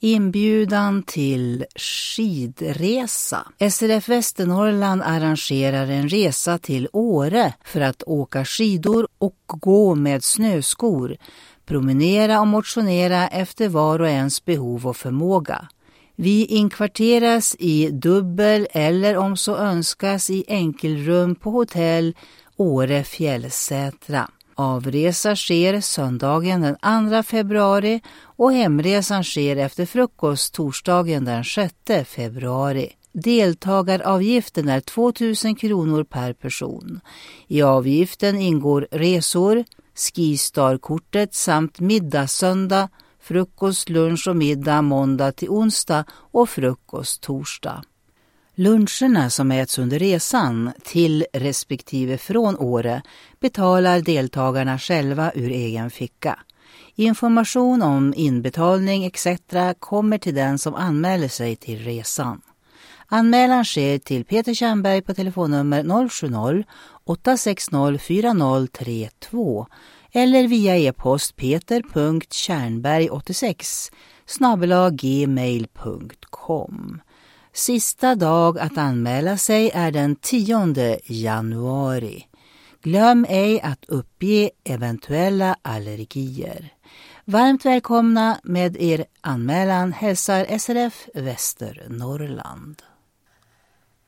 Inbjudan till skidresa. SRF Västernorrland arrangerar en resa till Åre för att åka skidor och gå med snöskor, promenera och motionera efter var och ens behov och förmåga. Vi inkvarteras i dubbel eller om så önskas i enkelrum på hotell Åre Fjällsätra. Avresa sker söndagen den 2 februari och hemresan sker efter frukost torsdagen den 6 februari. Deltagaravgiften är 2 000 kronor per person. I avgiften ingår resor, skistarkortet samt middagssöndag, frukost, lunch och middag måndag till onsdag och frukost torsdag. Luncherna som äts under resan till respektive från Åre betalar deltagarna själva ur egen ficka. Information om inbetalning etc. kommer till den som anmäler sig till resan. Anmälan sker till Peter Tjernberg på telefonnummer 070-860-4032 eller via e-post peter.tjernberg86@gmail.com. Sista dag att anmäla sig är den 10 januari. Glöm ej att uppge eventuella allergier. Varmt välkomna med er anmälan hälsar SRF Västernorrland.